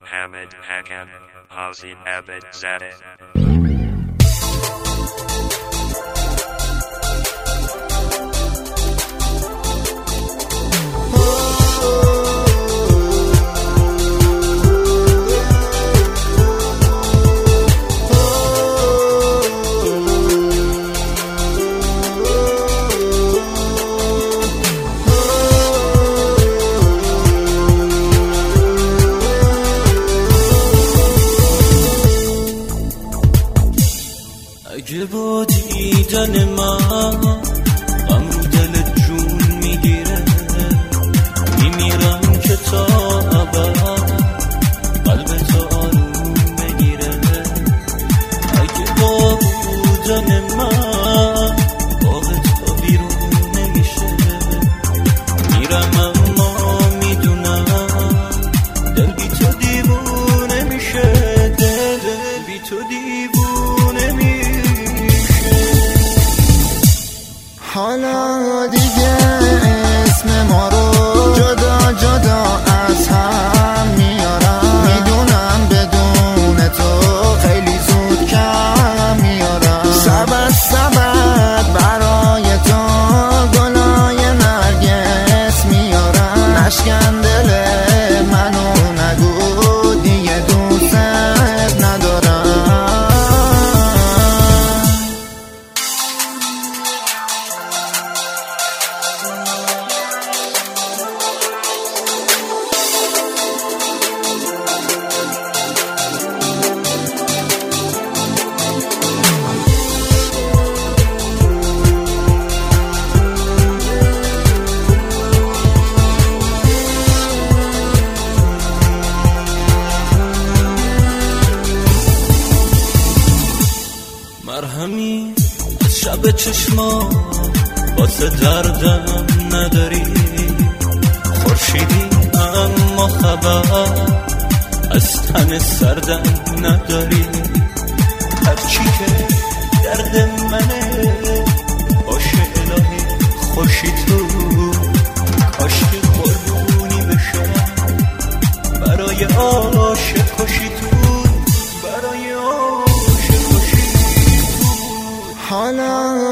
Hamid Hakan, Hazi Abed Zadeh. اگه با دیدن من غم رو دلت جون میگیره، میمیرم که تا ابد قلبت آروم بگیره. اگه با بودن من باغت بیرون نمیشه، میرم اما میدونم دل بی تو دیوونه میشه، دل بی تو دیوونه میشه. حالا دیگه اسم ما رو جدا جدا از هم میارم، میدونم بدون تو خیلی زود کم میارم. سبد سبد برای تو گلای نرگس میارم، نشکن دل منو نگو دیگه دوست ندارم. مرهمی از شب چشما واسه دردم نداری، خورشیدی اما خبر از تن سردم نداری. هرچی که درد منه باشه الهی خوشی تو، کاش که قربونی بشه برای عاشق کشی تو، برای عاشق کشی تو. حالا